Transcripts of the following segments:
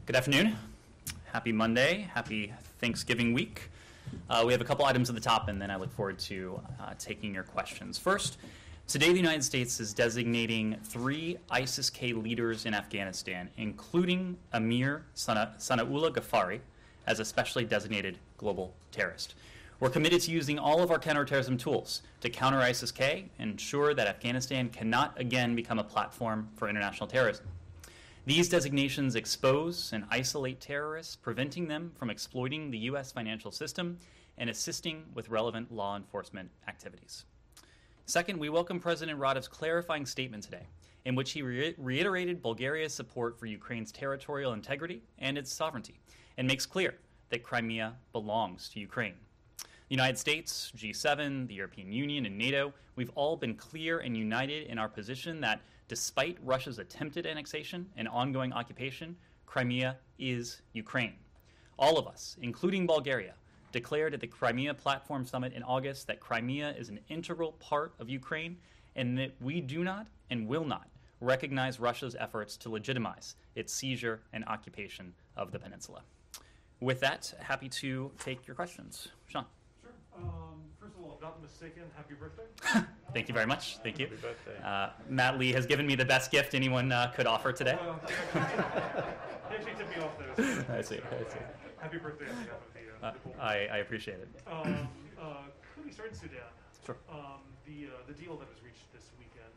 Good afternoon. Happy Monday. Happy Thanksgiving week. We have a couple items at the top, and then I look forward to taking your questions. First, today the United States is designating 3 ISIS-K leaders in Afghanistan, including Amir Sanaullah Ghaffari, as a specially designated global terrorist. We're committed to using all of our counterterrorism tools to counter ISIS-K and ensure that Afghanistan cannot again become a platform for international terrorism. These designations expose and isolate terrorists, preventing them from exploiting the U.S. financial system and assisting with relevant law enforcement activities. Second, we welcome President Radev's clarifying statement today, in which he reiterated Bulgaria's support for Ukraine's territorial integrity and its sovereignty, and makes clear that Crimea belongs to Ukraine. The United States, G7, the European Union, and NATO, we've all been clear and united in our position that despite Russia's attempted annexation and ongoing occupation, Crimea is Ukraine. All of us, including Bulgaria, declared at the Crimea Platform Summit in August that Crimea is an integral part of Ukraine and that we do not and will not recognize Russia's efforts to legitimize its seizure and occupation of the peninsula. With that, happy to take your questions. Sean. Sure. First of all, if not mistaken, happy birthday. Thank you very much. Thank you. Happy birthday. Matt Lee has given me the best gift anyone could offer today. He actually tipped me off there. So I see. happy birthday on behalf of the board. I appreciate it. Could we start in Sudan? Sure. The deal that was reached this weekend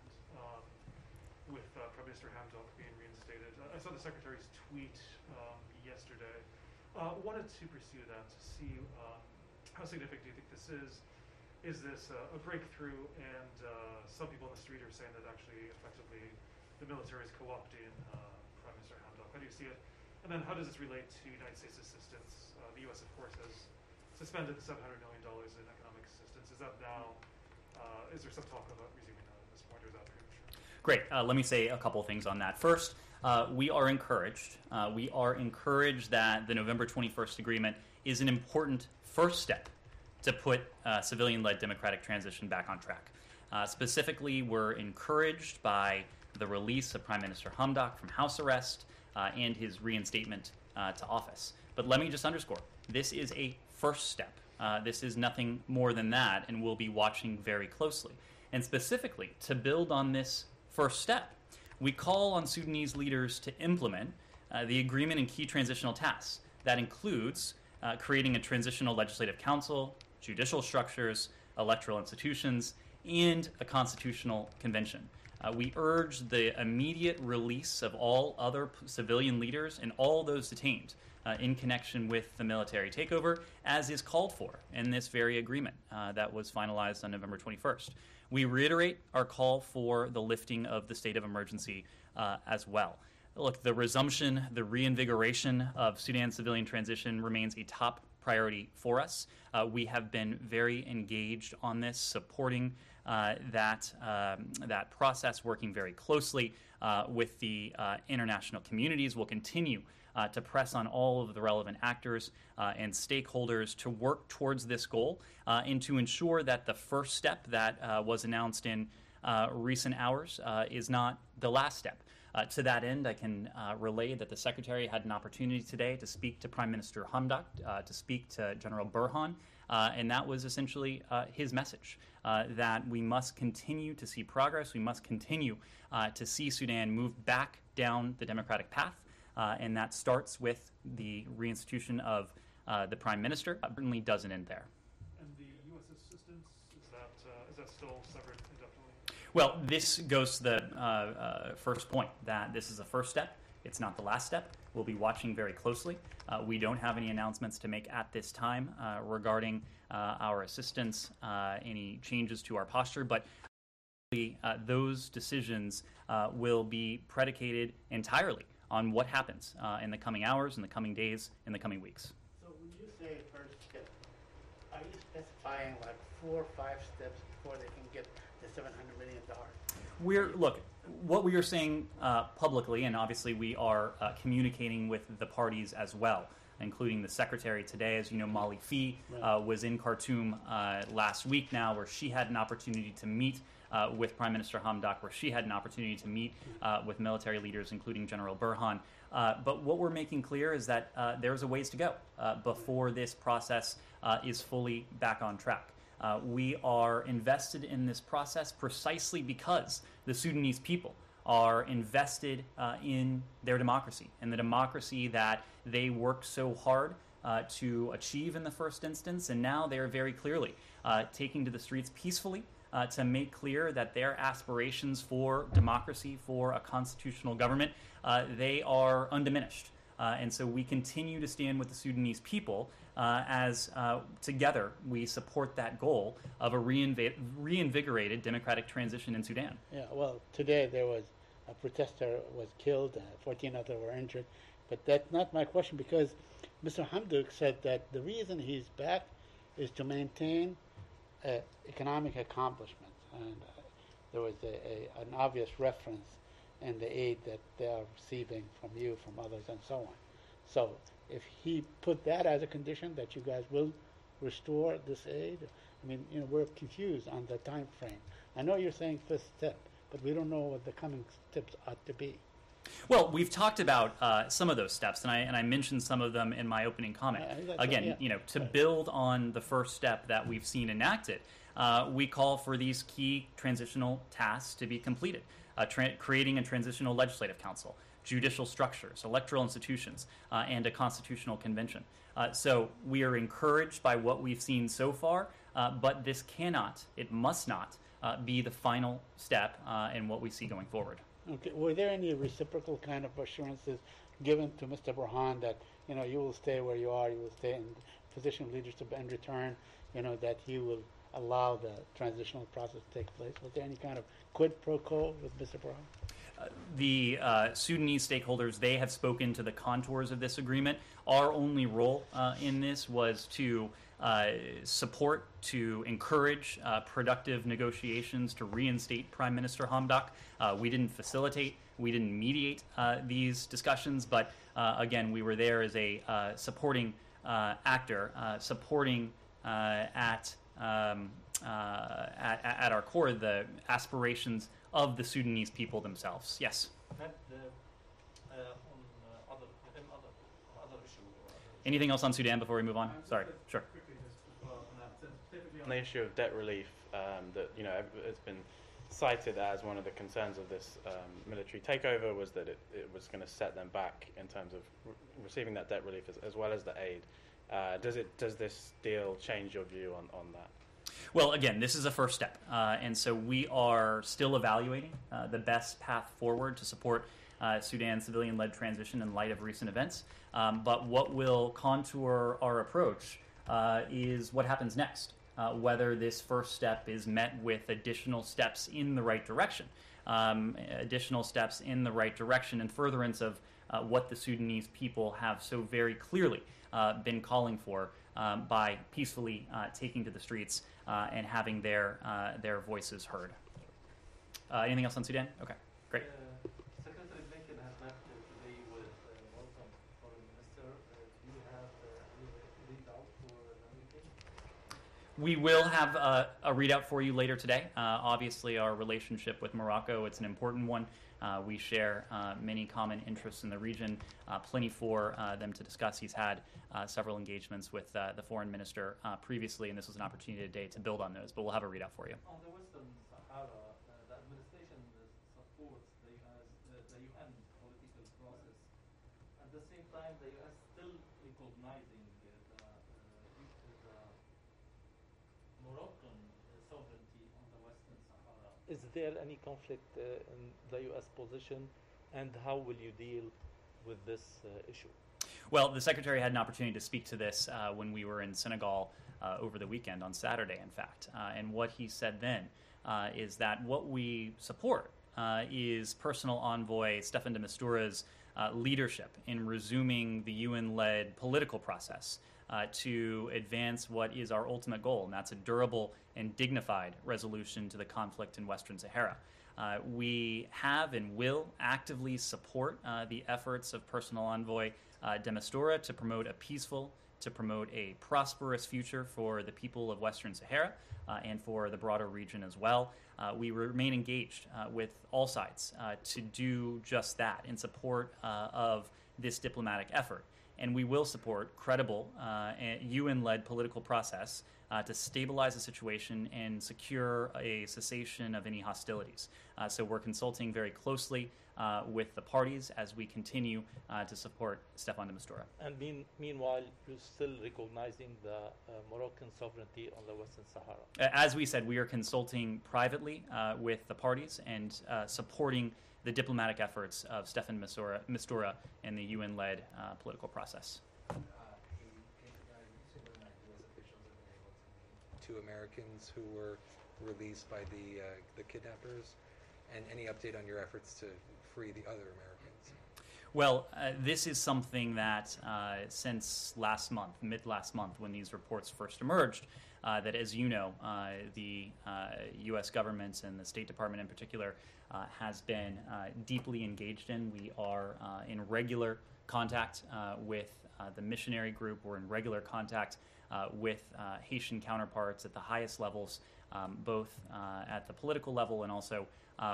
with Prime Minister Hamdok being reinstated. I saw the Secretary's tweet yesterday. Wanted to pursue that to see how significant do you think this is? Is this a breakthrough? And some people in the street are saying that actually, effectively, the military is co-opting Prime Minister Hamdok. How do you see it? And then how does this relate to United States assistance? The U.S., of course, has suspended the $700 million in economic assistance. Is that now, is there some talk about resuming that at this point, or is that premature? Great. Let me say a couple things on that. First, we are encouraged. We are encouraged that the November 21st agreement is an important first step to put civilian-led democratic transition back on track. Specifically, we're encouraged by the release of Prime Minister Hamdok from house arrest and his reinstatement to office. But let me just underscore, this is a first step. This is nothing more than that, and we'll be watching very closely. And specifically, to build on this first step, we call on Sudanese leaders to implement the agreement and key transitional tasks. That includes creating a transitional legislative council, judicial structures, electoral institutions, and a constitutional convention. We urge the immediate release of all other civilian leaders and all those detained in connection with the military takeover, as is called for in this very agreement that was finalized on November 21st. We reiterate our call for the lifting of the state of emergency as well. Look, the resumption, the reinvigoration of Sudan's civilian transition remains a top priority for us. We have been very engaged on this, supporting that process, working very closely with the international communities. We'll continue to press on all of the relevant actors and stakeholders to work towards this goal and to ensure that the first step that was announced in recent hours is not the last step. To that end, I can relay that the Secretary had an opportunity today to speak to Prime Minister Hamdok, to speak to General Burhan, and that was essentially his message, that we must continue to see progress, we must continue to see Sudan move back down the democratic path, and that starts with the reinstitution of the Prime Minister. It certainly doesn't end there. And the U.S. assistance, is that still severed indefinitely? Well, this goes to the first point, that this is a first step. It's not the last step. We'll be watching very closely. We don't have any announcements to make at this time regarding our assistance, any changes to our posture, but those decisions will be predicated entirely on what happens in the coming hours, in the coming days, in the coming weeks. So when you say first step, are you specifying like 4 or 5 steps before they can get the $700 million? Look, what we are saying publicly, and obviously we are communicating with the parties as well, including the secretary today. As you know, Molly Fee Right. was in Khartoum last week now, where she had an opportunity to meet with Prime Minister Hamdok, where she had an opportunity to meet with military leaders, including General Burhan. But what we're making clear is that there's a ways to go before this process is fully back on track. We are invested in this process precisely because the Sudanese people are invested in their democracy, and the democracy that they worked so hard to achieve in the first instance, and now they are very clearly taking to the streets peacefully to make clear that their aspirations for democracy, for a constitutional government, they are undiminished. And so we continue to stand with the Sudanese people as together we support that goal of a reinvigorated democratic transition in Sudan. Yeah, well, today there was a protester was killed, 14 others were injured. But that's not my question, because Mr. Hamdok said that the reason he's back is to maintain economic accomplishments. And there was an obvious reference in the aid that they are receiving from you, from others, and so on. So if he put that as a condition that you guys will restore this aid, I mean, we're confused on the time frame. I know you're saying first step, but we don't know what the coming steps ought to be. Well, we've talked about some of those steps, and I mentioned some of them in my opening comment. Again, to build on the first step that we've seen enacted, we call for these key transitional tasks to be completed. Creating a transitional legislative council, judicial structures, electoral institutions, and a constitutional convention. So we are encouraged by what we've seen so far, but this cannot, it must not, be the final step in what we see going forward. Okay. Were there any reciprocal kind of assurances given to Mr. Burhan that you will stay where you are, you will stay in position of leadership, in return, that he will allow the transitional process to take place? Was there any kind of quid pro quo with Mr. Burhan? The Sudanese stakeholders, they have spoken to the contours of this agreement. Our only role in this was to support, to encourage productive negotiations to reinstate Prime Minister Hamdok. We didn't facilitate, we didn't mediate these discussions, but again, we were there as a supporting actor, supporting at our core the aspirations of the Sudanese people themselves. Yes. Anything else on Sudan before we move on? Sorry. Sure. On the issue of debt relief, that it's been cited as one of the concerns of this military takeover was that it was going to set them back in terms of receiving that debt relief as well as the aid. Does this deal change your view on that? Well, again, this is a first step, and so we are still evaluating the best path forward to support Sudan's civilian-led transition in light of recent events. But what will contour our approach is what happens next, whether this first step is met with additional steps in the right direction, in furtherance of what the Sudanese people have so very clearly been calling for by peacefully taking to the streets and having their voices heard. Anything else on Sudan? Okay, great. Secretary Blinken has met today with Malcolm Foreign Minister. Do you have any readout for the meeting? We will have a readout for you later today. Obviously, our relationship with Morocco, it's an important one. We share many common interests in the region, plenty for them to discuss. He's had several engagements with the foreign minister previously, and this was an opportunity today to build on those, but we'll have a readout for you. On the Western Sahara, the administration supports the UN political process. At the same time, the US still recognizing the Moroccan sovereignty on the Western Sahara. Is there any conflict in the US position, and how will you deal with this issue? Well, the Secretary had an opportunity to speak to this when we were in Senegal over the weekend, on Saturday, in fact. And what he said then is that what we support is Personal Envoy Staffan de Mistura's leadership in resuming the UN-led political process to advance what is our ultimate goal, and that's a durable and dignified resolution to the conflict in Western Sahara. We have and will actively support the efforts of Personal Envoy de Mistura to promote a peaceful, to promote a prosperous future for the people of Western Sahara and for the broader region as well. We remain engaged with all sides to do just that in support of this diplomatic effort. And we will support credible UN-led political process to stabilize the situation and secure a cessation of any hostilities. So we're consulting very closely with the parties as we continue to support Staffan de Mistura. And meanwhile, you're still recognizing the Moroccan sovereignty on the Western Sahara. As we said, we are consulting privately with the parties and supporting the diplomatic efforts of Staffan Mistura and the UN-led political process. Two Americans who were released by the kidnappers, and any update on your efforts to free the other Americans? Well, this is something that since last month, mid-last month, when these reports first emerged, that, as you know, the U.S. government and the State Department in particular has been deeply engaged in. We are in regular contact with the missionary group. We're in regular contact with Haitian counterparts at the highest levels, both at the political level and also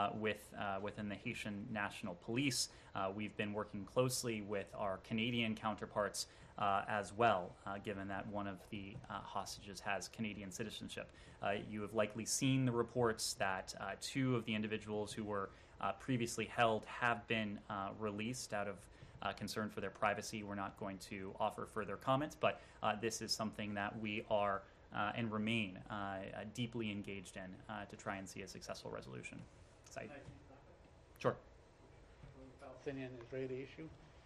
within the Haitian National Police. We've been working closely with our Canadian counterparts as well, given that one of the hostages has Canadian citizenship. You have likely seen the reports that two of the individuals who were previously held have been released out of concern for their privacy. We're not going to offer further comments, but this is something that we are and remain deeply engaged in to try and see a successful resolution. Saeed. Sure. Palestinian-Israeli issue.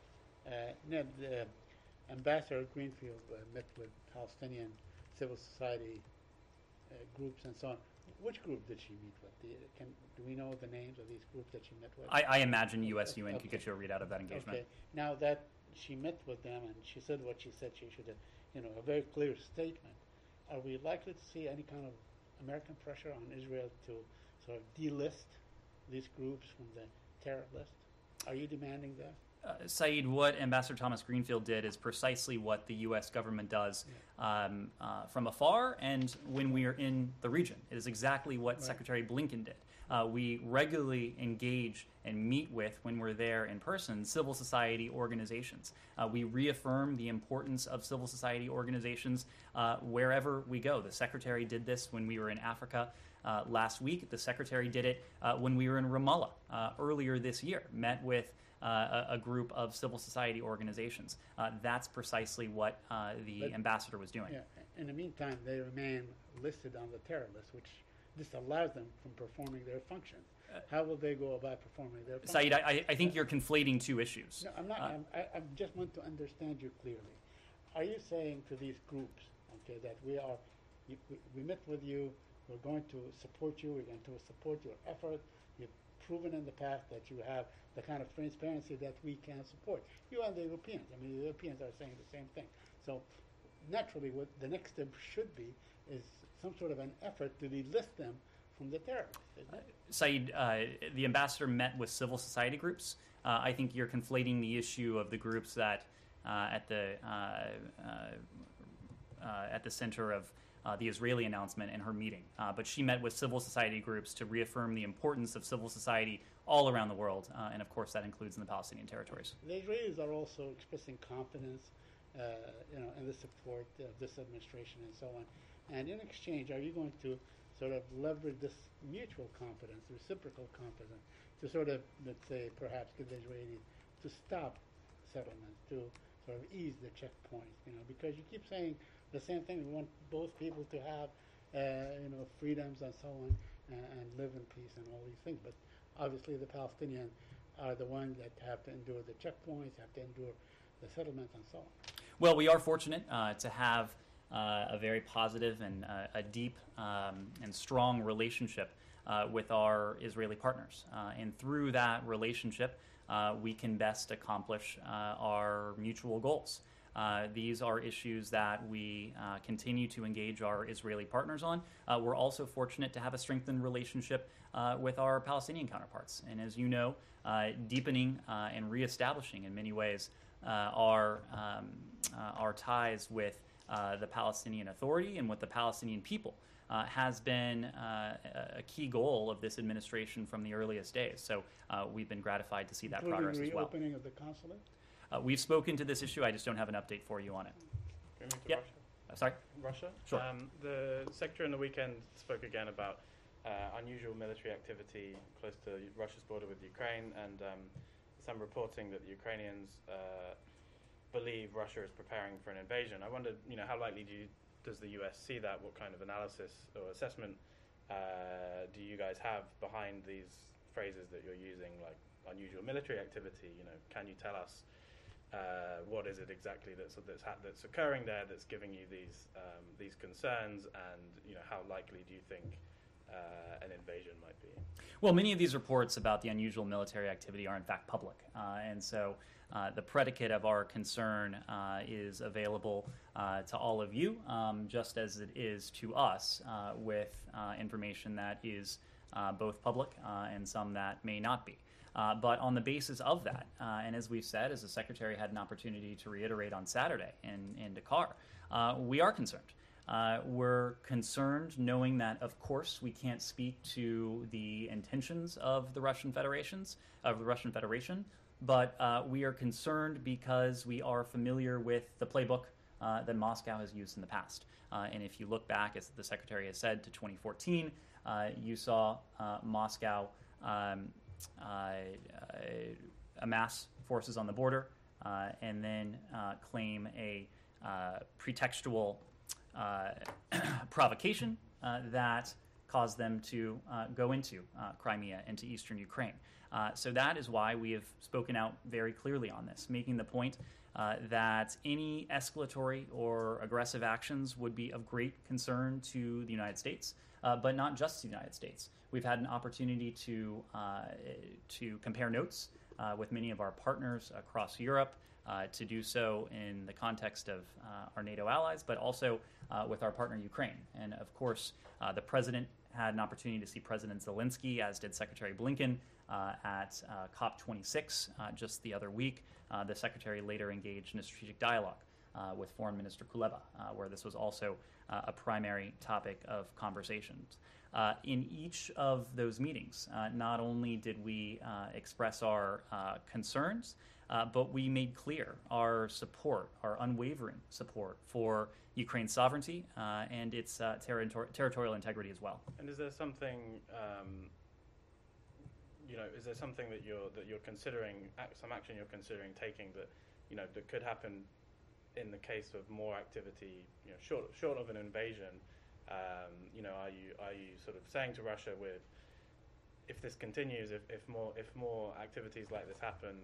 Ned, Ambassador Greenfield met with Palestinian civil society groups and so on. Which group did she meet with? Do we know the names of these groups that she met with? I imagine USUN could get you a readout of that engagement. Okay. Now that she met with them and she said what she said, she should have, a very clear statement. Are we likely to see any kind of American pressure on Israel to sort of delist these groups from the terror list? Are you demanding that? Saeed, what Ambassador Thomas Greenfield did is precisely what the U.S. government does from afar and when we are in the region. It is exactly what Secretary Blinken did. We regularly engage and meet with, when we're there in person, civil society organizations. We reaffirm the importance of civil society organizations wherever we go. The Secretary did this when we were in Africa last week. The Secretary did it when we were in Ramallah earlier this year, met with a group of civil society organizations. That's precisely what the ambassador was doing. Yeah. In the meantime, they remain listed on the terror list, which disallows them from performing their functions. How will they go about performing their functions? Saeed, I think you're conflating two issues. No, I'm not. I just want to understand you clearly. Are you saying to these groups, okay, that we met with you, we're going to support you, we're going to support your effort, you've proven in the past that you have the kind of transparency that we can support. You and the Europeans. I mean, the Europeans are saying the same thing. So naturally, what the next step should be is some sort of an effort to delist them from the terrorists, isn't it? Saeed, the ambassador met with civil society groups. I think you're conflating the issue of the groups that at the center of the Israeli announcement and her meeting. But she met with civil society groups to reaffirm the importance of civil society all around the world, and of course that includes in the Palestinian territories. The Israelis are also expressing confidence, in the support of this administration and so on. And in exchange, are you going to sort of leverage this mutual confidence, reciprocal confidence, to sort of, let's say, perhaps get the Israelis to stop settlements, to sort of ease the checkpoints, because you keep saying the same thing. We want both people to have, freedoms and so on, and live in peace and all these things. But obviously, the Palestinians are the ones that have to endure the checkpoints, have to endure the settlements and so on. Well, we are fortunate to have a very positive and a deep and strong relationship with our Israeli partners. And through that relationship, we can best accomplish our mutual goals. These are issues that we continue to engage our Israeli partners on. We're also fortunate to have a strengthened relationship with our Palestinian counterparts. And as you know, deepening and reestablishing in many ways our ties with the Palestinian Authority and with the Palestinian people has been a key goal of this administration from the earliest days. So we've been gratified to see that Including progress as well. reopening of the consulate? We've spoken to this issue. I just don't have an update for you on it. Can we move to Yeah. Russia? Sorry? Russia? Sure. The Secretary on the weekend spoke again about unusual military activity close to Russia's border with Ukraine, and some reporting that the Ukrainians believe Russia is preparing for an invasion. I wondered, how likely does the US see that? What kind of analysis or assessment do you guys have behind these phrases that you're using, like unusual military activity? Can you tell us what is it exactly that's occurring there that's giving you these concerns, and how likely do you think an invasion might be? Well, many of these reports about the unusual military activity are in fact public, and so the predicate of our concern is available to all of you, just as it is to us, with information that is both public and some that may not be. But on the basis of that, and as we've said, as the Secretary had an opportunity to reiterate on Saturday in Dakar, we are concerned. We're concerned knowing that, of course, we can't speak to the intentions of the Russian Federation, but we are concerned because we are familiar with the playbook that Moscow has used in the past. And if you look back, as the Secretary has said, to 2014, you saw Moscow amass forces on the border and then claim a pretextual provocation that caused them to go into Crimea, into eastern Ukraine. So that is why we have spoken out very clearly on this, making the point that any escalatory or aggressive actions would be of great concern to the United States, but not just the United States. We've had an opportunity to compare notes with many of our partners across Europe, to do so in the context of our NATO allies, but also with our partner Ukraine. And of course, the President had an opportunity to see President Zelensky, as did Secretary Blinken, at COP26 just the other week. The Secretary later engaged in a strategic dialogue with Foreign Minister Kuleba, where this was also a primary topic of conversations. In each of those meetings, not only did we express our concerns, but we made clear our support, our unwavering support for Ukraine's sovereignty and its territorial integrity as well. And is there something, is there something that you're considering, some action you're considering taking that, that could happen in the case of more activity, short of an invasion? Are you sort of saying to Russia, if this continues, if more activities like this happen,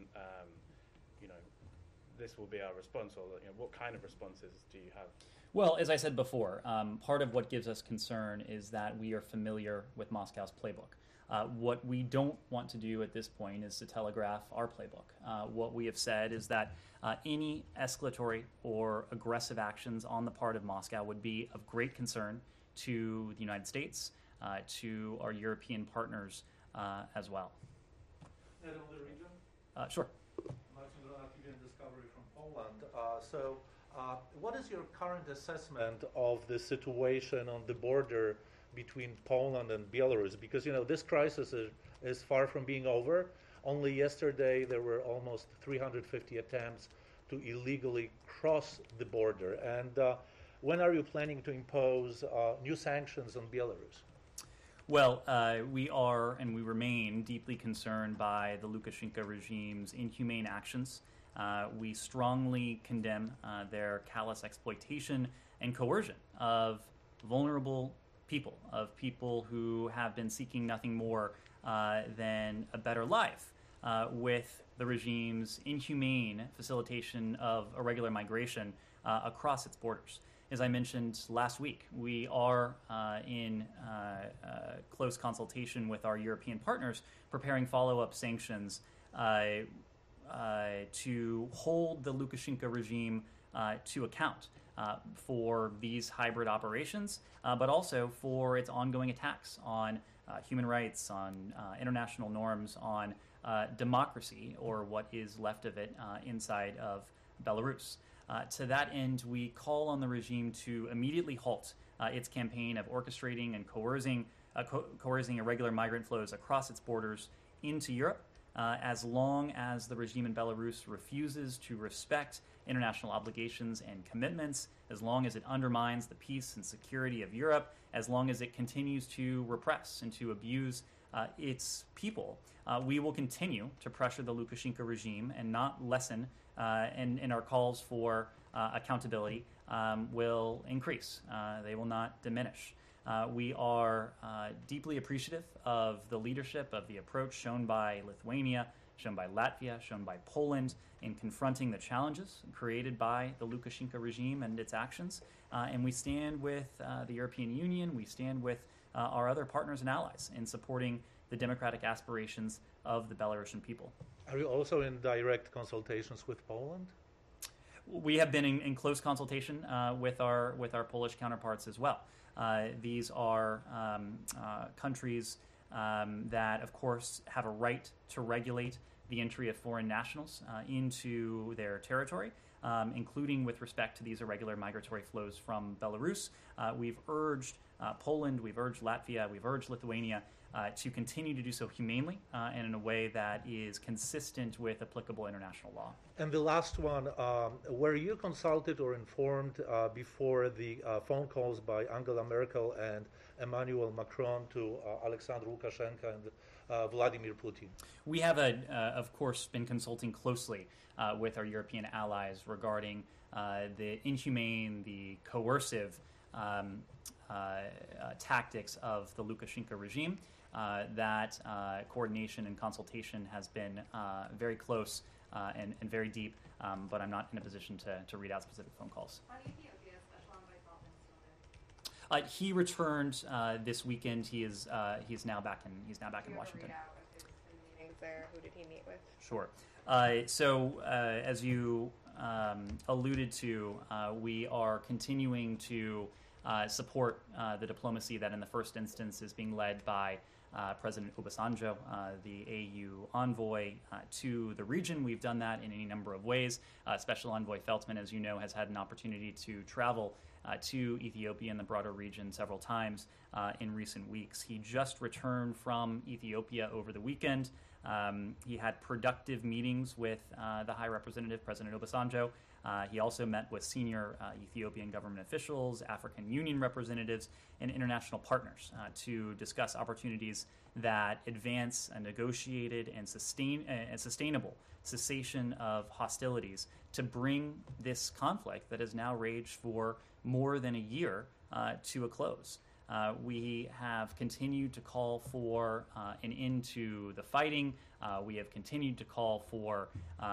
this will be our response, or what kind of responses do you have? Well, as I said before, part of what gives us concern is that we are familiar with Moscow's playbook. What we don't want to do at this point is to telegraph our playbook. What we have said is that any escalatory or aggressive actions on the part of Moscow would be of great concern to the United States, to our European partners as well. And on the region? Sure. Marcin Ronakiewicz, Discovery from Poland. What is your current assessment of the situation on the border between Poland and Belarus? Because, this crisis is far from being over. Only yesterday there were almost 350 attempts to illegally cross the border. And when are you planning to impose new sanctions on Belarus? Well, we are and we remain deeply concerned by the Lukashenko regime's inhumane actions. We strongly condemn their callous exploitation and coercion of vulnerable people, of people who have been seeking nothing more than a better life, with the regime's inhumane facilitation of irregular migration across its borders. As I mentioned last week, we are in close consultation with our European partners preparing follow-up sanctions to hold the Lukashenko regime to account for these hybrid operations, but also for its ongoing attacks on human rights, on international norms, on democracy, or what is left of it, inside of Belarus. To that end, we call on the regime to immediately halt its campaign of orchestrating and coercing irregular migrant flows across its borders into Europe, as long as the regime in Belarus refuses to respect international obligations and commitments, as long as it undermines the peace and security of Europe, as long as it continues to repress and to abuse its people. We will continue to pressure the Lukashenko regime and not lessen, and our calls for accountability will increase. They will not diminish. We are deeply appreciative of the leadership, of the approach shown by Lithuania, shown by Latvia, shown by Poland in confronting the challenges created by the Lukashenko regime and its actions. And we stand with the European Union, we stand with our other partners and allies in supporting the democratic aspirations of the Belarusian people. Are you also in direct consultations with Poland? We have been in close consultation with our Polish counterparts as well. These are countries that, of course, have a right to regulate the entry of foreign nationals into their territory, including with respect to these irregular migratory flows from Belarus. We've urged Poland, we've urged Latvia, we've urged Lithuania to continue to do so humanely and in a way that is consistent with applicable international law. And the last one, were you consulted or informed before the phone calls by Angela Merkel and Emmanuel Macron to Alexander Lukashenko and Vladimir Putin? We have, of course, been consulting closely with our European allies regarding the inhumane, the coercive tactics of the Lukashenko regime. That coordination and consultation has been very close and very deep, but I'm not in a position to read out specific phone calls. On Ethiopia, Special Envoy Feltman still there? He returned this weekend. He's now back in Washington. Read out if there's been meetings there. Who did he meet with? Sure. So as you alluded to, we are continuing to support the diplomacy that in the first instance is being led by President Obasanjo, the AU envoy to the region. We've done that in any number of ways. Special Envoy Feltman, as you know, has had an opportunity to travel to Ethiopia and the broader region several times in recent weeks. He just returned from Ethiopia over the weekend. He had productive meetings with the High Representative, President Obasanjo. He also met with senior Ethiopian government officials, African Union representatives, and international partners to discuss opportunities that advance a negotiated and sustainable cessation of hostilities to bring this conflict that has now raged for more than a year to a close. We have continued to call for an end to the fighting. We have continued to call for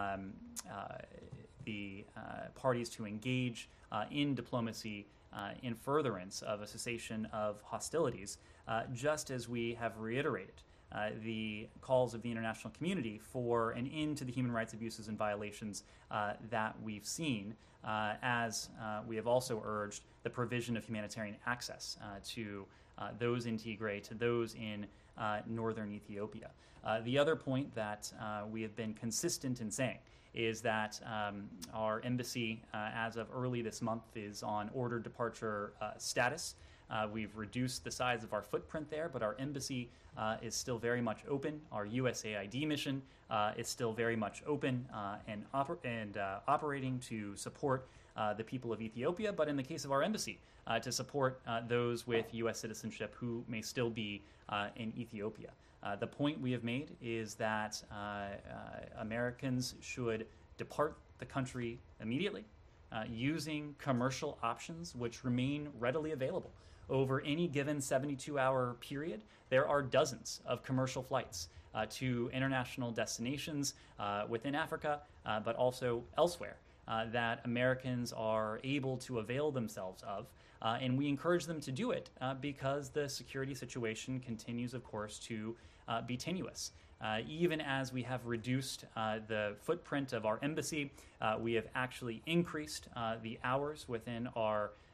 the parties to engage in diplomacy in furtherance of a cessation of hostilities, just as we have reiterated the calls of the international community for an end to the human rights abuses and violations that we've seen, as we have also urged the provision of humanitarian access to those in Tigray, to those in northern Ethiopia. The other point that we have been consistent in saying is that our embassy, as of early this month, is on ordered departure status. We've reduced the size of our footprint there, but our embassy is still very much open. Our USAID mission is still very much open and operating to support the people of Ethiopia, but in the case of our embassy, to support those with U.S. citizenship who may still be in Ethiopia. The point we have made is that Americans should depart the country immediately using commercial options which remain readily available. Over any given 72-hour period, there are dozens of commercial flights to international destinations within Africa, but also elsewhere, that Americans are able to avail themselves of. And we encourage them to do it because the security situation continues, of course, to be tenuous. Even as we have reduced the footprint of our embassy, we have actually increased the hours within our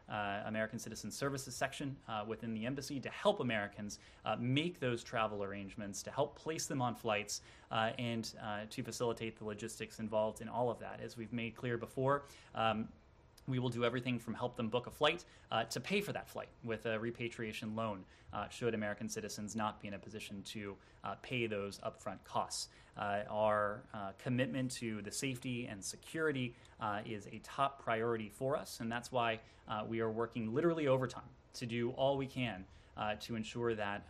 American Citizen Services section within the embassy to help Americans make those travel arrangements, to help place them on flights, and to facilitate the logistics involved in all of that. As we've made clear before, we will do everything from help them book a flight to pay for that flight with a repatriation loan should American citizens not be in a position to pay those upfront costs. Our commitment to the safety and security is a top priority for us, and that's why we are working literally overtime to do all we can to ensure that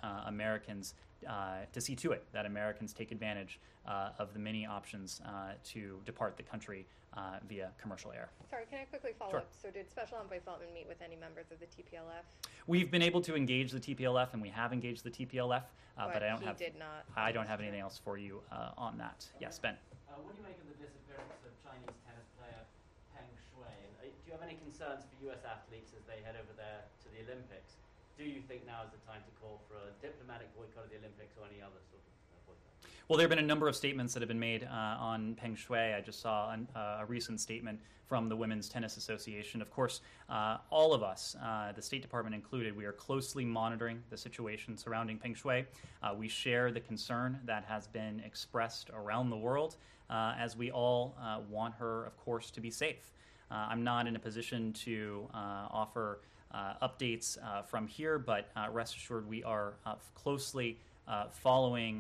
to see to it that Americans take advantage of the many options to depart the country via commercial air. Sorry, can I quickly follow Sure. up? So did Special Envoy Feltman meet with any members of the TPLF? We've been able to engage the TPLF, and we have engaged the TPLF, but I don't he have did not. I don't have anything else for you on that. Yes, Ben. What do you make of the disappearance of Chinese tennis player Peng Shuai? And, do you have any concerns for U.S. athletes as they head over there to the Olympics? Do you think now is the time to call for a diplomatic boycott of the Olympics or any other sort of boycott? Well, there have been a number of statements that have been made on Peng Shuai. I just saw a recent statement from the Women's Tennis Association. Of course, all of us, the State Department included, we are closely monitoring the situation surrounding Peng Shuai. We share the concern that has been expressed around the world, as we all want her, of course, to be safe. I'm not in a position to offer updates from here, but rest assured we are closely following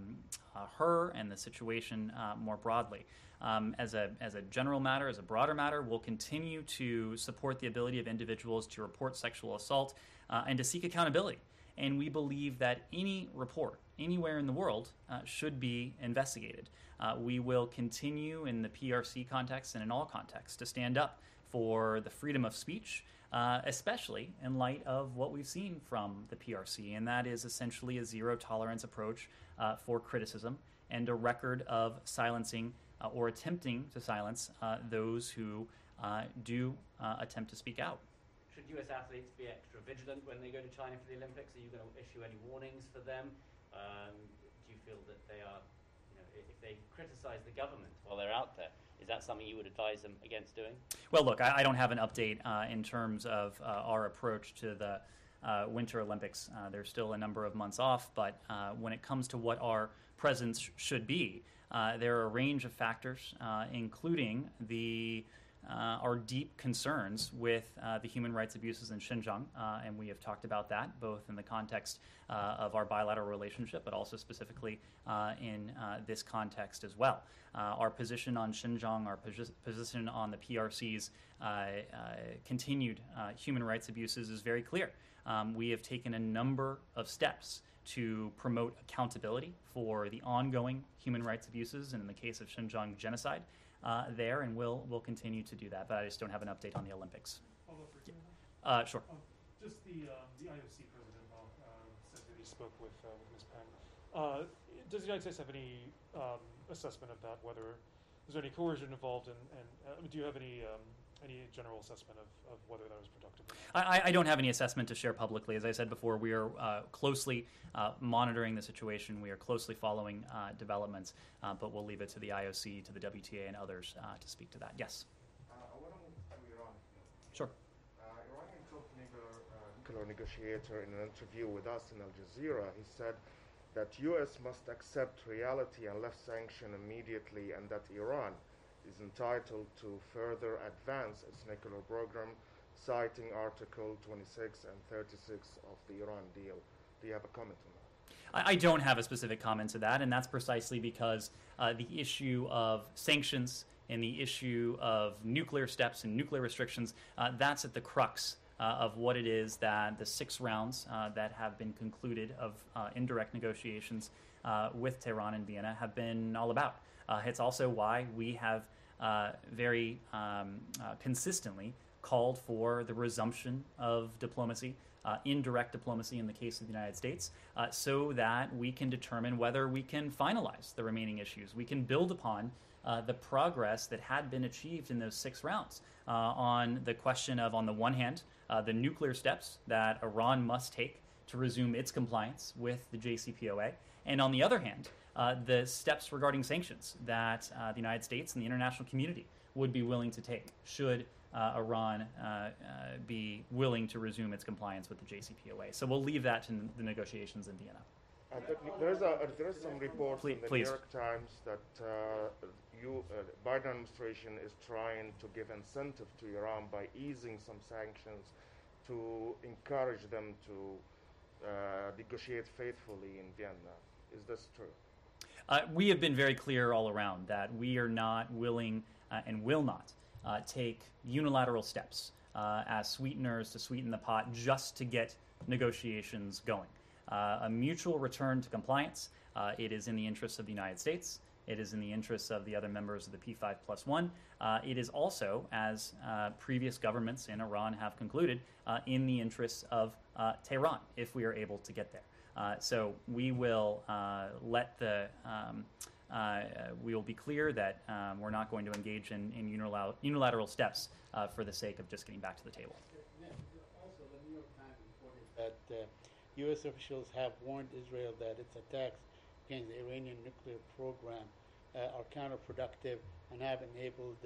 her and the situation more broadly. As a general matter, as a broader matter, we'll continue to support the ability of individuals to report sexual assault and to seek accountability. And we believe that any report anywhere in the world should be investigated. We will continue in the PRC context and in all contexts to stand up for the freedom of speech, especially in light of what we've seen from the PRC, and that is essentially a zero-tolerance approach for criticism and a record of silencing or attempting to silence those who do attempt to speak out. Should U.S. athletes be extra vigilant when they go to China for the Olympics? Are you going to issue any warnings for them? Do you feel that they are, if they criticize the government while they're out there, is that something you would advise them against doing? Well, look, I don't have an update in terms of our approach to the Winter Olympics. There's still a number of months off, but when it comes to what our presence should be, there are a range of factors, including our deep concerns with the human rights abuses in Xinjiang, and we have talked about that both in the context of our bilateral relationship, but also specifically in this context as well. Our position on Xinjiang, our position on the PRC's continued human rights abuses is very clear. We have taken a number of steps to promote accountability for the ongoing human rights abuses, and in the case of Xinjiang genocide, there, and we'll continue to do that. But I just don't have an update on the Olympics. Follow-up for you? Sure. Just the IOC president said that he spoke with Ms. Peng. Does the United States have any assessment of that? Whether is there any coercion involved, and do you have any general assessment of whether that was productive? I don't have any assessment to share publicly. As I said before, we are closely monitoring the situation. We are closely following developments, but we'll leave it to the IOC, to the WTA, and others to speak to that. Yes. I want to move to Iran. Sure. Iranian top nuclear negotiator in an interview with us in Al Jazeera, he said that U.S. must accept reality and lift sanction immediately, and that Iran is entitled to further advance its nuclear program, citing Article 26 and 36 of the Iran deal. Do you have a comment on that? I don't have a specific comment to that, and that's precisely because the issue of sanctions and the issue of nuclear steps and nuclear restrictions, that's at the crux of what it is that the 6 rounds that have been concluded of indirect negotiations with Tehran and Vienna have been all about. It's also why we have very consistently called for the resumption of diplomacy, indirect diplomacy in the case of the United States, so that we can determine whether we can finalize the remaining issues. We can build upon the progress that had been achieved in those 6 rounds on the question of, on the one hand, the nuclear steps that Iran must take to resume its compliance with the JCPOA, and on the other hand, the steps regarding sanctions that the United States and the international community would be willing to take should Iran be willing to resume its compliance with the JCPOA. So we'll leave that to the negotiations in Vienna. There's some reports in the New York Times that Biden administration is trying to give incentive to Iran by easing some sanctions to encourage them to negotiate faithfully in Vienna. Is this true? We have been very clear all around that we are not willing and will not take unilateral steps as sweeteners to sweeten the pot just to get negotiations going. A mutual return to compliance, it is in the interests of the United States. It is in the interests of the other members of the P5+1. It is also, as previous governments in Iran have concluded, in the interests of Tehran if we are able to get there. So we will we will be clear that we're not going to engage in unilateral steps for the sake of just getting back to the table. Also, the New York Times reported that U.S. officials have warned Israel that its attacks against the Iranian nuclear program are counterproductive and have enabled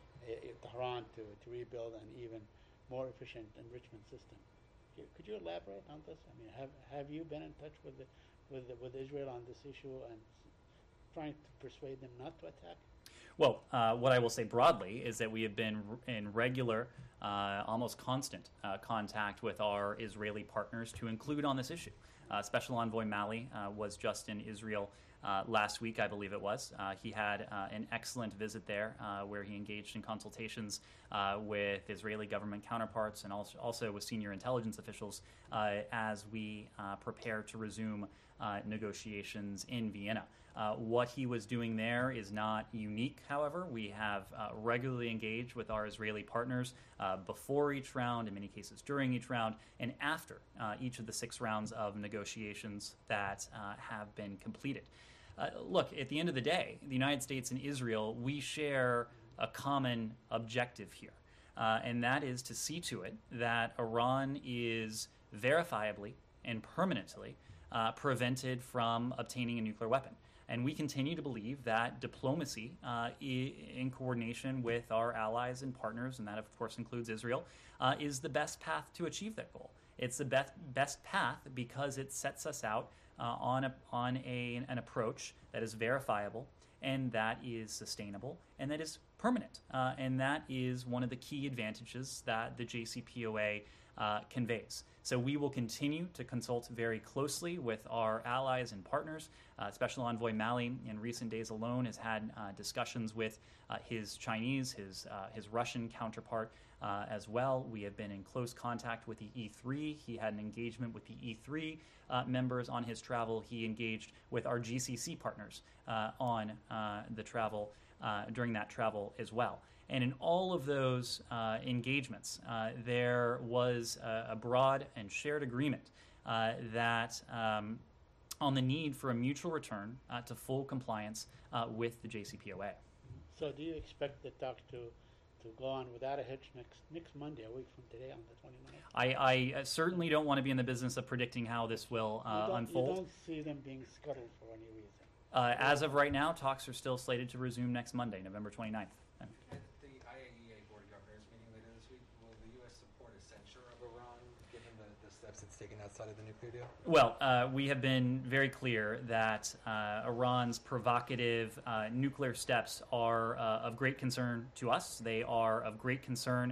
Tehran to rebuild an even more efficient enrichment system. Could you elaborate on this? I mean, have you been in touch with Israel on this issue and trying to persuade them not to attack? Well, what I will say broadly is that we have been in regular, almost constant contact with our Israeli partners to include on this issue. Special Envoy Malley was just in Israel last week, I believe it was. He had an excellent visit there where he engaged in consultations with Israeli government counterparts and also with senior intelligence officials as we prepare to resume negotiations in Vienna. What he was doing there is not unique, however. We have regularly engaged with our Israeli partners before each round, in many cases during each round, and after each of the 6 rounds of negotiations that have been completed. Look, at the end of the day, the United States and Israel, we share a common objective here, and that is to see to it that Iran is verifiably and permanently prevented from obtaining a nuclear weapon. And we continue to believe that diplomacy, in coordination with our allies and partners, and that of course includes Israel, is the best path to achieve that goal. It's the best path because it sets us out on an approach that is verifiable and that is sustainable and that is permanent. And that is one of the key advantages that the JCPOA conveys. So we will continue to consult very closely with our allies and partners. Special Envoy Malley in recent days alone has had discussions with his Chinese, his Russian counterpart as well. We have been in close contact with the E3. He had an engagement with the E3 members on his travel. He engaged with our GCC partners on the travel during that travel as well. And in all of those engagements, there was a broad and shared agreement that on the need for a mutual return to full compliance with the JCPOA. So do you expect the talks to go on without a hitch next Monday, a week from today on the 29th? I certainly don't want to be in the business of predicting how this will unfold. You don't see them being scuttled for any reason? As of right now, talks are still slated to resume next Monday, November 29th. At the IAEA Board of Governors meeting later this week, will the U.S. support a censure of Iran, given the steps it's taken outside of the nuclear deal? Well, we have been very clear that Iran's provocative nuclear steps are of great concern to us. They are of great concern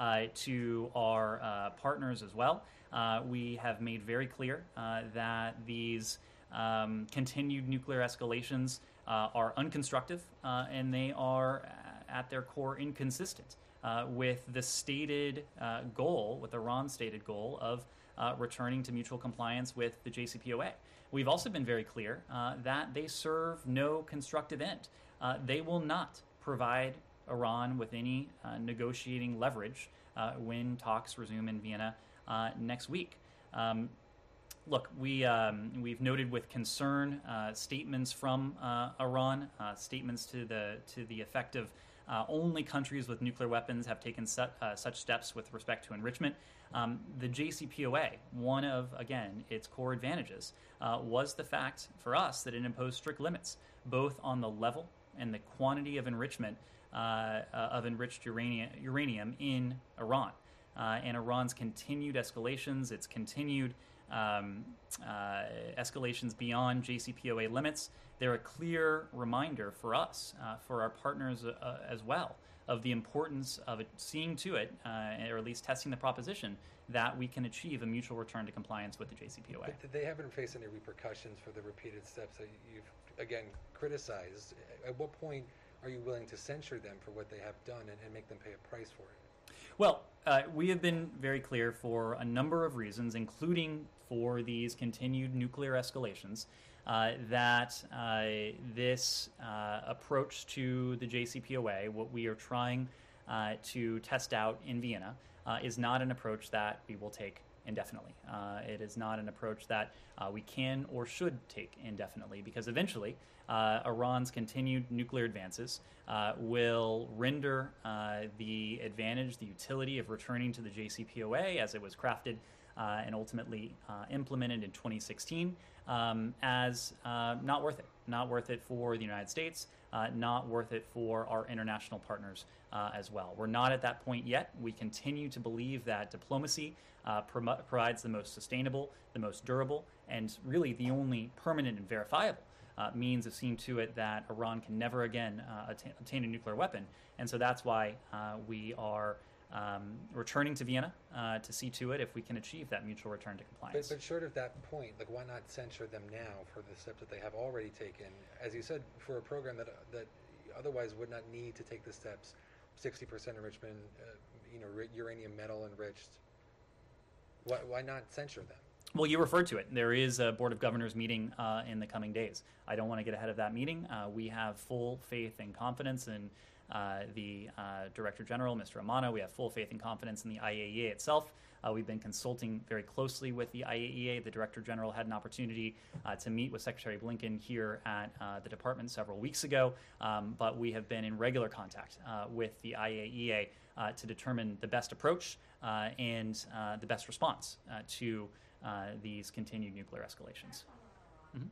to our partners as well. We have made very clear that these continued nuclear escalations are unconstructive and they are at their core inconsistent with the stated goal, with Iran's stated goal of returning to mutual compliance with the JCPOA. We've also been very clear that they serve no constructive end. They will not provide Iran with any negotiating leverage when talks resume in Vienna next week. Look, we've noted with concern statements from Iran, statements to the effect of only countries with nuclear weapons have taken such steps with respect to enrichment. The JCPOA, one of, again, its core advantages, was the fact for us that it imposed strict limits, both on the level and the quantity of enrichment of enriched uranium in Iran. And Iran's continued escalations, its continued escalations beyond JCPOA limits, they're a clear reminder for us, for our partners as well, of the importance of seeing to it, or at least testing the proposition, that we can achieve a mutual return to compliance with the JCPOA. But they haven't faced any repercussions for the repeated steps that you've, again, criticized. At what point are you willing to censure them for what they have done and make them pay a price for it? Well, we have been very clear for a number of reasons, including for these continued nuclear escalations, that this approach to the JCPOA, what we are trying to test out in Vienna, is not an approach that we will take indefinitely. It is not an approach that we can or should take indefinitely, because eventually Iran's continued nuclear advances will render the advantage, the utility of returning to the JCPOA as it was crafted and ultimately implemented in 2016 as not worth it. Not worth it for the United States, not worth it for our international partners as well. We're not at that point yet. We continue to believe that diplomacy provides the most sustainable, the most durable, and really the only permanent and verifiable means of seeing to it that Iran can never again obtain a nuclear weapon. And so that's why we are returning to Vienna to see to it if we can achieve that mutual return to compliance. But short of that point, like, why not censure them now for the steps that they have already taken? As you said, for a program that otherwise would not need to take the steps, 60% enrichment, uranium metal enriched. Why not censure them? Well, you referred to it. There is a Board of Governors meeting in the coming days. I don't want to get ahead of that meeting. We have full faith and confidence in the Director General, Mr. Amano. We have full faith and confidence in the IAEA itself. We've been consulting very closely with the IAEA. The Director General had an opportunity to meet with Secretary Blinken here at the department several weeks ago, but we have been in regular contact with the IAEA to determine the best approach and the best response to these continued nuclear escalations. Mm-hmm.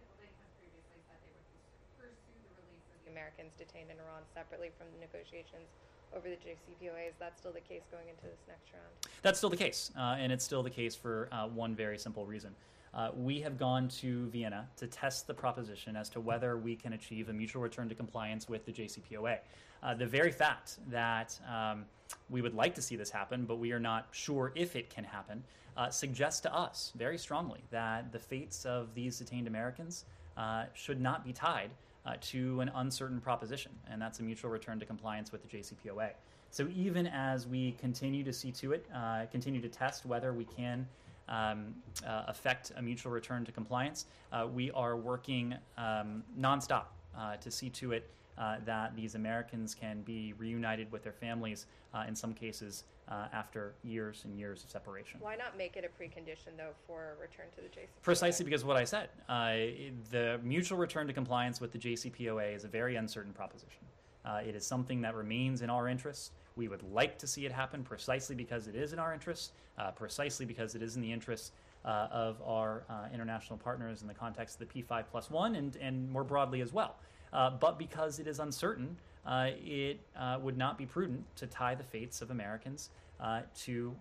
Americans detained in Iran separately from the negotiations over the JCPOA. Is that still the case going into this next round? That's still the case, and it's still the case for one very simple reason. We have gone to Vienna to test the proposition as to whether we can achieve a mutual return to compliance with the JCPOA. The very fact that we would like to see this happen, but we are not sure if it can happen, suggests to us very strongly that the fates of these detained Americans should not be tied to an uncertain proposition, and that's a mutual return to compliance with the JCPOA. So even as we continue to see to it, continue to test whether we can affect a mutual return to compliance, we are working nonstop to see to it that these Americans can be reunited with their families, in some cases after years and years of separation. Why not make it a precondition, though, for a return to the JCPOA? Precisely because of what I said. The mutual return to compliance with the JCPOA is a very uncertain proposition. It is something that remains in our interest. We would like to see it happen precisely because it is in our interest, precisely because it is in the interest of our international partners in the context of the P5+1 and more broadly as well. But because it is uncertain, it would not be prudent to tie the fates of Americans to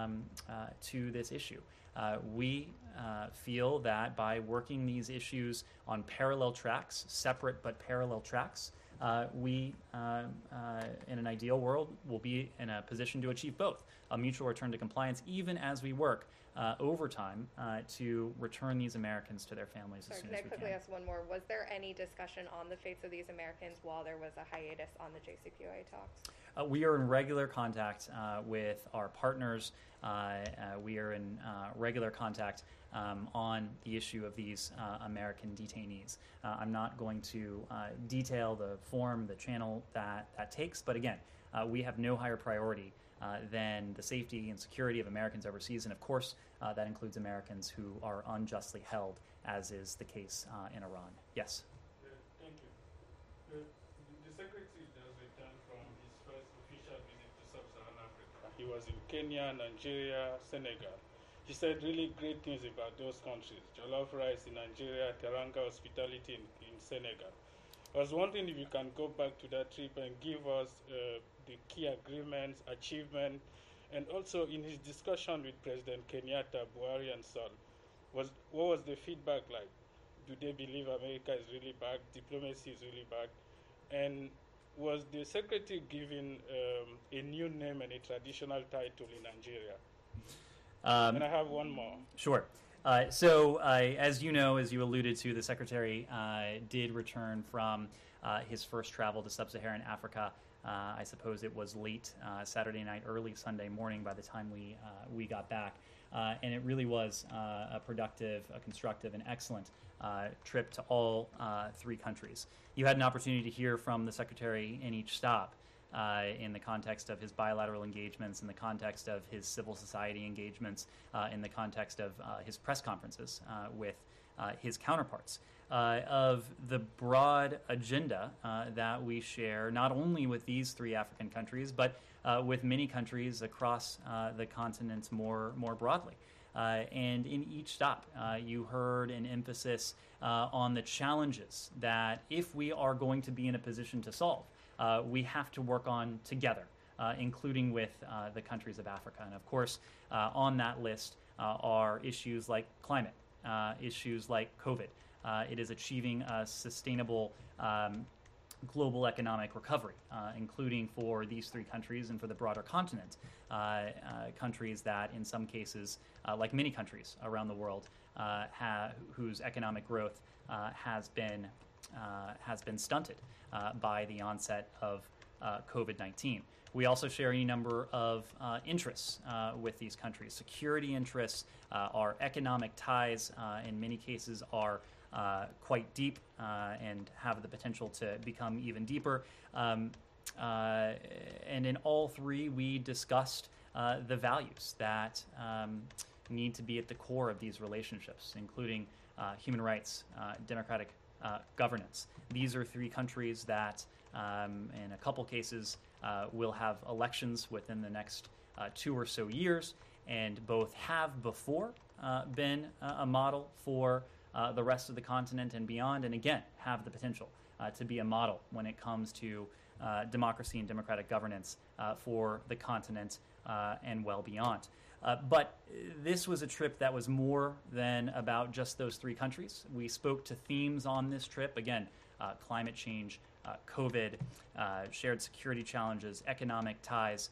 this issue. We feel that by working these issues on parallel tracks, separate but parallel tracks, we, in an ideal world, will be in a position to achieve both, a mutual return to compliance, even as we work over time to return these Americans to their families as soon as we can. Can I quickly ask one more? Was there any discussion on the fates of these Americans while there was a hiatus on the JCPOA talks? We are in regular contact with our partners. We are in regular contact on the issue of these American detainees. I'm not going to detail the form, the channel that takes, but again, we have no higher priority than the safety and security of Americans overseas, and of course, that includes Americans who are unjustly held, as is the case in Iran. Yes? Thank you. The Secretary just returned from his first official visit to Sub-Saharan Africa. He was in Kenya, Nigeria, Senegal. He said really great things about those countries. Jollof rice in Nigeria, Teranga hospitality in Senegal. I was wondering if you can go back to that trip and give us the key agreements, achievement, and also in his discussion with President Kenyatta, Buhari, and son, what was the feedback like? Do they believe America is really back? Diplomacy is really back? And was the secretary given a new name and a traditional title in Nigeria? And I have one more. Sure. So, as you know, as you alluded to, the Secretary did return from his first travel to sub-Saharan Africa. I suppose it was late Saturday night, early Sunday morning by the time we got back. And it really was a productive, a constructive, and excellent trip to all three countries. You had an opportunity to hear from the Secretary in each stop in the context of his bilateral engagements, in the context of his civil society engagements, in the context of his press conferences with his counterparts, of the broad agenda that we share not only with these three African countries, but with many countries across the continent more broadly. And in each stop, you heard an emphasis on the challenges that if we are going to be in a position to solve, we have to work on together, including with the countries of Africa. And of course, on that list are issues like climate, issues like COVID. It is achieving a sustainable global economic recovery, including for these three countries and for the broader continent. Countries that, in some cases, like many countries around the world, whose economic growth has been stunted by the onset of COVID-19. We also share any number of interests with these countries. Security interests, our economic ties, in many cases, are quite deep and have the potential to become even deeper. And in all three, we discussed the values that need to be at the core of these relationships, including human rights, democratic governance. These are three countries that, in a couple cases, will have elections within the next 2 or so years, and both have before been a model for the rest of the continent and beyond, and again, have the potential to be a model when it comes to democracy and democratic governance for the continent and well beyond. But this was a trip that was more than about just those three countries. We spoke to themes on this trip, again, climate change, COVID, shared security challenges, economic ties,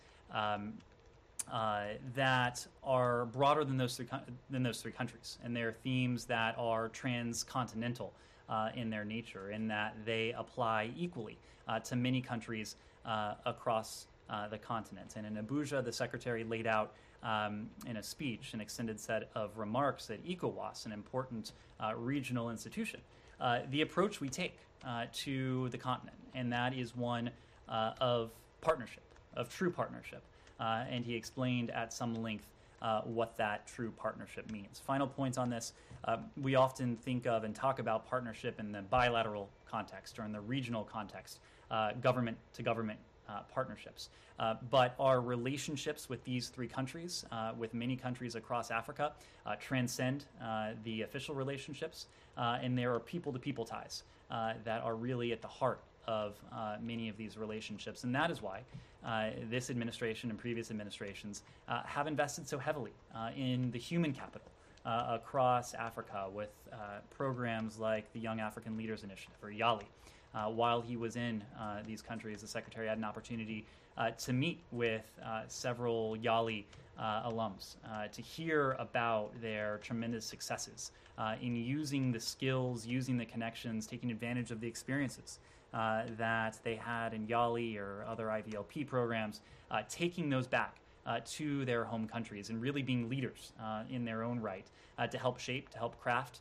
that are broader than those three countries, and they're themes that are transcontinental in their nature, in that they apply equally to many countries across the continent. And in Abuja, the Secretary laid out in a speech an extended set of remarks at ECOWAS, an important regional institution, the approach we take to the continent, and that is one of partnership, of true partnership. And he explained at some length what that true partnership means. Final points on this. We often think of and talk about partnership in the bilateral context or in the regional context, government-to-government partnerships. But our relationships with these three countries, with many countries across Africa, transcend the official relationships, and there are people-to-people ties that are really at the heart of many of these relationships. And that is why this administration and previous administrations have invested so heavily in the human capital across Africa with programs like the Young African Leaders Initiative, or YALI. While he was in these countries, the Secretary had an opportunity to meet with several YALI alums to hear about their tremendous successes in using the skills, using the connections, taking advantage of the experiences that they had in YALI or other IVLP programs, taking those back to their home countries and really being leaders in their own right to help shape, to help craft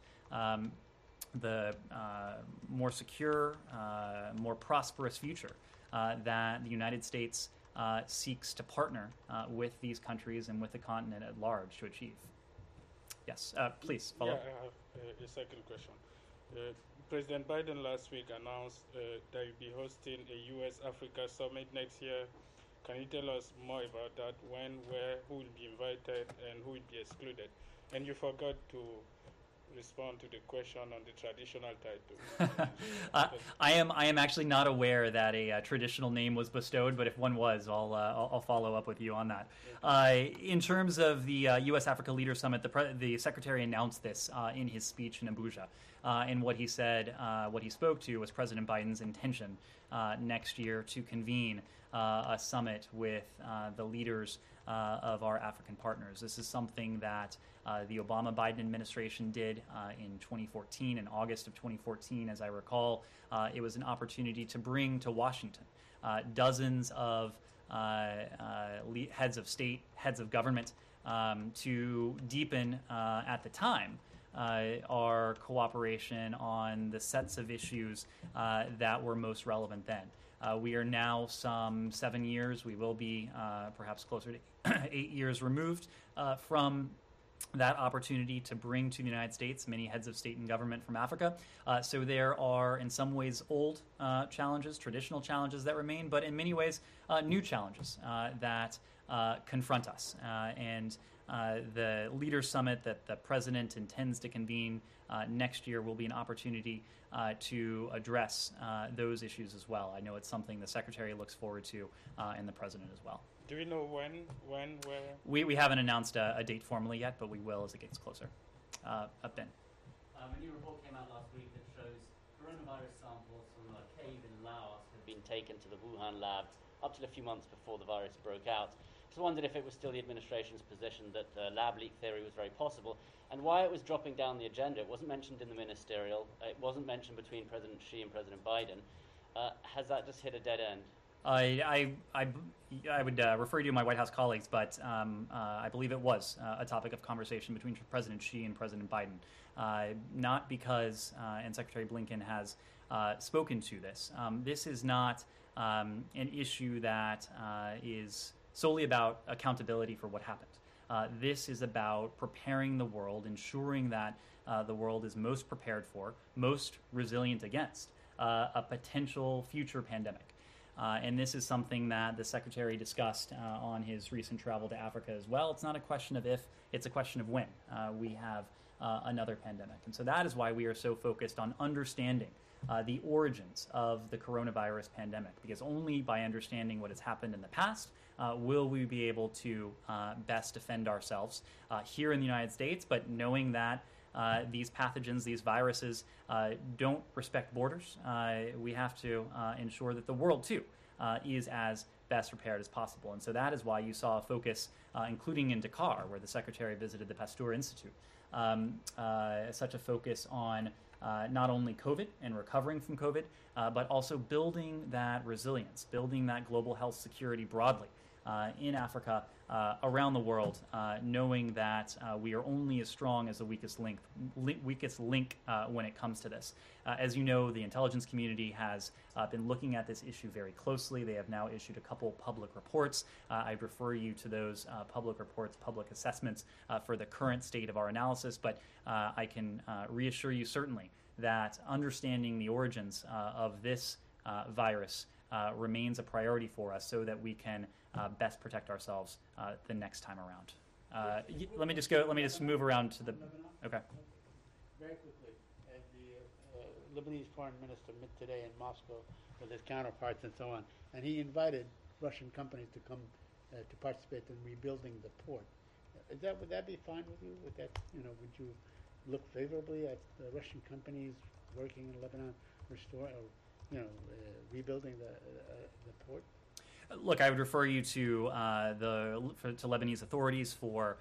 the more secure, more prosperous future that the United States seeks to partner with these countries and with the continent at large to achieve. Yes, please follow. Yeah, I have a second question. President Biden last week announced that he'll be hosting a U.S.-Africa summit next year. Can you tell us more about that? When, where, who will be invited, and who will be excluded? And you forgot to respond to the question on the traditional title. I am actually not aware that a traditional name was bestowed, but if one was, I'll follow up with you on that. In terms of the U.S.-Africa Leader Summit, the Secretary announced this in his speech in Abuja. And what he said, what he spoke to was President Biden's intention next year to convene a summit with the leaders of our African partners. This is something that the Obama-Biden administration did in 2014, in August of 2014, as I recall. It was an opportunity to bring to Washington dozens of heads of state, heads of government, to deepen, at the time, our cooperation on the sets of issues that were most relevant then. We are now some 7 years, we will be perhaps closer to 8 years removed from that opportunity to bring to the United States many heads of state and government from Africa. So there are, in some ways, old challenges, traditional challenges that remain, but in many ways, new challenges that confront us. And the Leaders Summit that the President intends to convene next year will be an opportunity to address those issues as well. I know it's something the Secretary looks forward to, and the President as well. Do we know when, where? We haven't announced a date formally yet, but we will as it gets closer. Ben. A new report came out last week that shows coronavirus samples from a cave in Laos had been taken to the Wuhan lab up till a few months before the virus broke out. Just wondered if it was still the administration's position that the lab leak theory was very possible, and why it was dropping down the agenda. It wasn't mentioned in the ministerial. It wasn't mentioned between President Xi and President Biden. Has that just hit a dead end? I would refer you to my White House colleagues, but I believe it was a topic of conversation between President Xi and President Biden. Not because, and Secretary Blinken has spoken to this. This is not an issue that is solely about accountability for what happened. This is about preparing the world, ensuring that the world is most prepared for, most resilient against a potential future pandemic. And this is something that the Secretary discussed on his recent travel to Africa as well. It's not a question of if, it's a question of when we have another pandemic. And so that is why we are so focused on understanding the origins of the coronavirus pandemic, because only by understanding what has happened in the past will we be able to best defend ourselves here in the United States, but knowing that these pathogens, these viruses, don't respect borders. We have to ensure that the world, too, is as best prepared as possible. And so that is why you saw a focus, including in Dakar, where the Secretary visited the Pasteur Institute, such a focus on not only COVID and recovering from COVID, but also building that resilience, building that global health security broadly in Africa, around the world, knowing that we are only as strong as the weakest link when it comes to this. As you know, the intelligence community has been looking at this issue very closely. They have now issued a couple public reports. I'd refer you to those public reports, public assessments for the current state of our analysis, but I can reassure you certainly that understanding the origins of this virus remains a priority for us so that we can best protect ourselves the next time around. Let me just move around to the. Okay. Very quickly, the Lebanese foreign minister met today in Moscow with his counterparts and so on, and he invited Russian companies to come to participate in rebuilding the port. Would that be fine with you? Would that, would you look favorably at the Russian companies working in Lebanon, rebuilding the port? Look, I would refer you to to Lebanese authorities for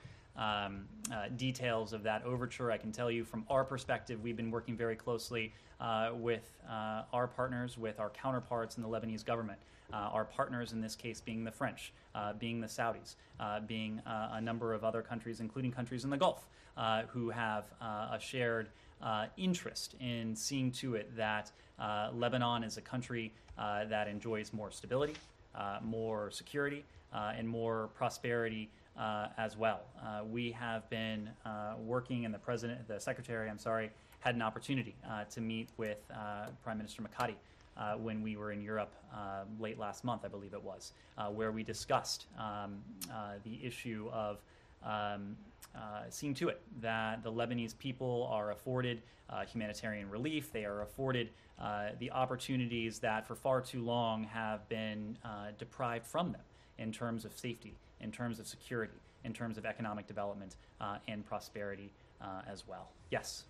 details of that overture. I can tell you from our perspective, we've been working very closely with our partners, with our counterparts in the Lebanese government. Our partners in this case being the French, being the Saudis, being a number of other countries, including countries in the Gulf, who have a shared interest in seeing to it that Lebanon is a country that enjoys more stability, more security, and more prosperity as well. We have been working, and the Secretary, had an opportunity to meet with Prime Minister Makati when we were in Europe late last month, I believe it was, where we discussed the issue of seeing to it that the Lebanese people are afforded humanitarian relief. They are afforded the opportunities that for far too long have been deprived from them in terms of safety, in terms of security, in terms of economic development and prosperity as well. Yes?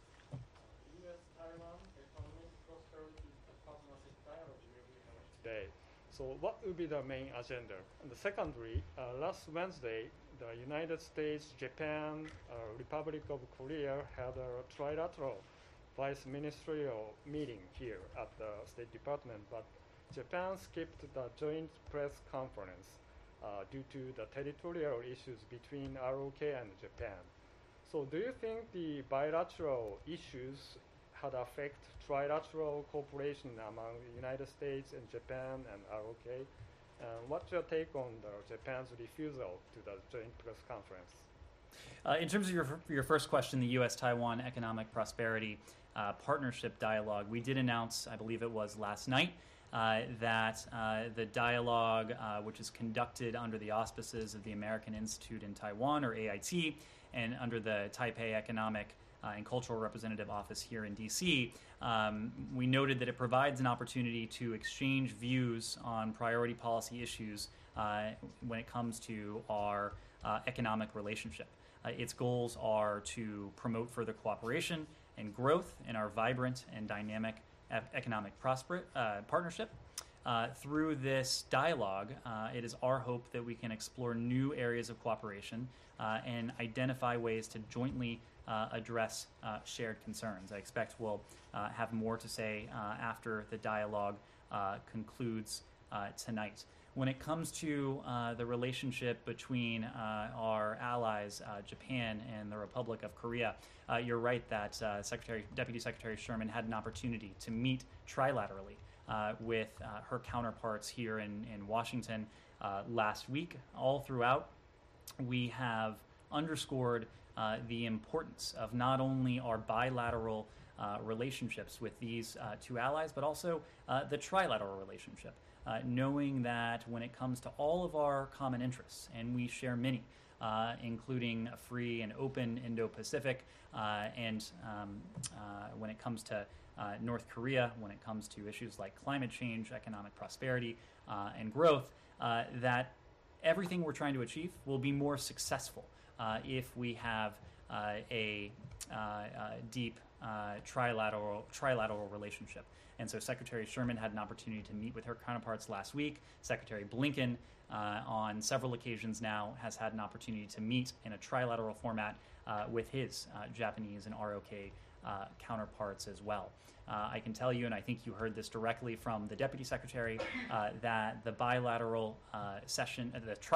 U.S.-Taiwan economic prosperity partnership dialogue will be held today. So what will be the main agenda? And secondly, last Wednesday, the United States, Japan, Republic of Korea had a trilateral vice ministerial meeting here at the State Department, but Japan skipped the joint press conference due to the territorial issues between ROK and Japan. So do you think the bilateral issues had affect trilateral cooperation among the United States and Japan and ROK? What's your take on Japan's refusal to the joint press conference? In terms of your first question, the U.S.-Taiwan Economic Prosperity Partnership Dialogue, we did announce, I believe it was last night, that the dialogue, which is conducted under the auspices of the American Institute in Taiwan, or AIT, and under the Taipei Economic and Cultural Representative Office here in D.C., we noted that it provides an opportunity to exchange views on priority policy issues when it comes to our economic relationship. Its goals are to promote further cooperation and growth in our vibrant and dynamic economic partnership. Through this dialogue, it is our hope that we can explore new areas of cooperation and identify ways to jointly address shared concerns. I expect we'll have more to say after the dialogue concludes tonight. When it comes to the relationship between our allies, Japan and the Republic of Korea, you're right that Deputy Secretary Sherman had an opportunity to meet trilaterally with her counterparts here in Washington last week. All throughout, we have underscored the importance of not only our bilateral relationships with these two allies, but also the trilateral relationship, knowing that when it comes to all of our common interests, and we share many, including a free and open Indo-Pacific, and when it comes to North Korea, when it comes to issues like climate change, economic prosperity, and growth, that everything we're trying to achieve will be more successful if we have a deep trilateral relationship. And so Secretary Sherman had an opportunity to meet with her counterparts last week. Secretary Blinken, on several occasions now, has had an opportunity to meet in a trilateral format with his Japanese and ROK counterparts as well. I can tell you, and I think you heard this directly from the Deputy Secretary, that the trilateral session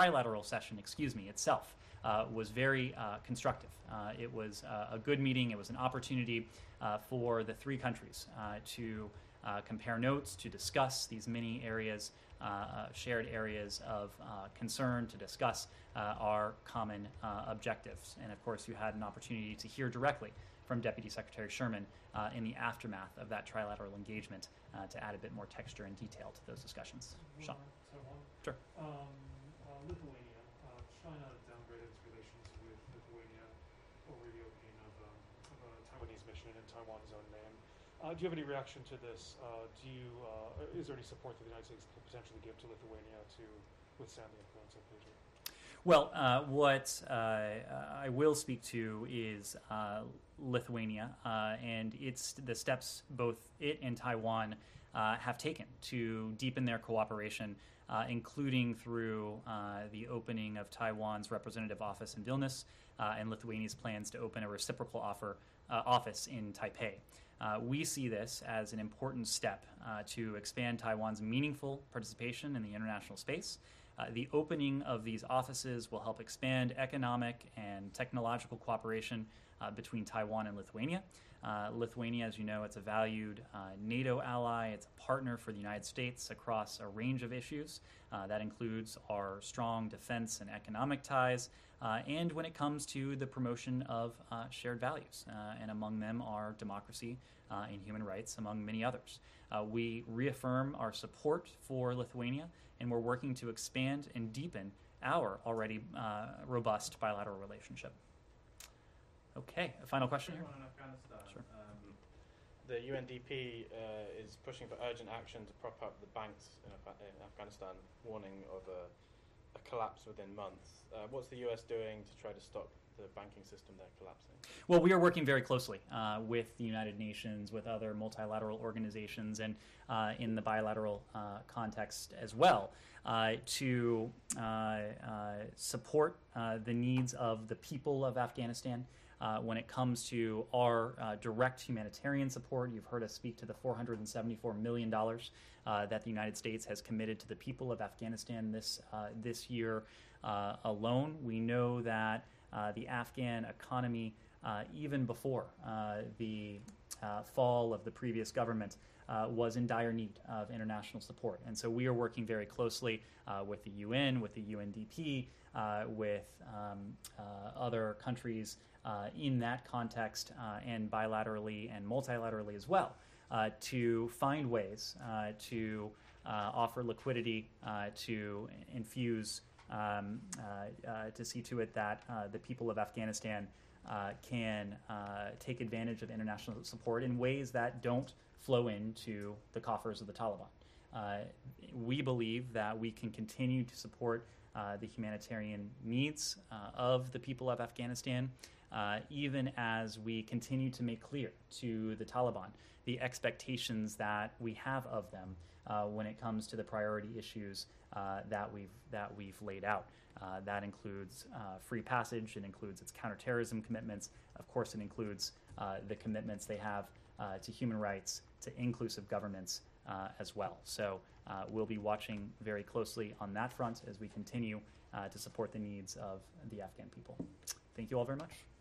itself was very constructive. It was a good meeting. It was an opportunity for the three countries to compare notes, to discuss these many areas, shared areas of concern, to discuss our common objectives. And of course, you had an opportunity to hear directly from Deputy Secretary Sherman in the aftermath of that trilateral engagement to add a bit more texture and detail to those discussions. Sean. Sure. Lithuania. China downgraded its relations with Lithuania over the opening of a Taiwanese mission in Taiwan's own name. Do you have any reaction to this? Is there any support that the United States could potentially give to Lithuania to withstand the influence of Beijing? Well, what I will speak to is Lithuania and the steps both it and Taiwan have taken to deepen their cooperation, including through the opening of Taiwan's representative office in Vilnius and Lithuania's plans to open a reciprocal office in Taipei. We see this as an important step to expand Taiwan's meaningful participation in the international space. The opening of these offices will help expand economic and technological cooperation between Taiwan and Lithuania. Lithuania, as you know, it's a valued NATO ally. It's a partner for the United States across a range of issues. That includes our strong defense and economic ties, and when it comes to the promotion of shared values, and among them are democracy and human rights, among many others. We reaffirm our support for Lithuania, and we're working to expand and deepen our already robust bilateral relationship. Okay, a final question here? On Afghanistan. Sure. The UNDP is pushing for urgent action to prop up the banks in Afghanistan, warning of a collapse within months. What's the US doing to try to stop the banking system there collapsing? Well, we are working very closely with the United Nations, with other multilateral organizations, and in the bilateral context as well, to support the needs of the people of Afghanistan. When it comes to our direct humanitarian support, you've heard us speak to the $474 million that the United States has committed to the people of Afghanistan this year alone. We know that the Afghan economy, even before the fall of the previous government, was in dire need of international support. And so we are working very closely with the UN, with the UNDP, with other countries in that context, and bilaterally and multilaterally as well, to find ways to offer liquidity, to infuse, to see to it that the people of Afghanistan can take advantage of international support in ways that don't flow into the coffers of the Taliban. We believe that we can continue to support the humanitarian needs of the people of Afghanistan, even as we continue to make clear to the Taliban the expectations that we have of them when it comes to the priority issues that we've laid out. That includes free passage. It includes its counterterrorism commitments. Of course, it includes the commitments they have to human rights, to inclusive governments as well. So we'll be watching very closely on that front as we continue to support the needs of the Afghan people. Thank you all very much.